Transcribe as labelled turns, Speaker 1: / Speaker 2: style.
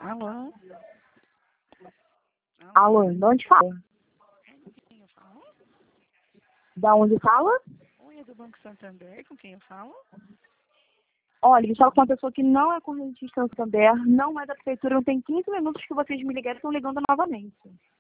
Speaker 1: Alô?
Speaker 2: Alô, de onde fala?
Speaker 1: Com quem eu falo?
Speaker 2: Da onde fala?
Speaker 1: Oi, é do Banco Santander, com quem eu falo?
Speaker 2: Olha, eu falo com uma pessoa que não é correntista do Santander, não é da prefeitura, não tem 15 minutos que vocês me ligaram e estão ligando novamente.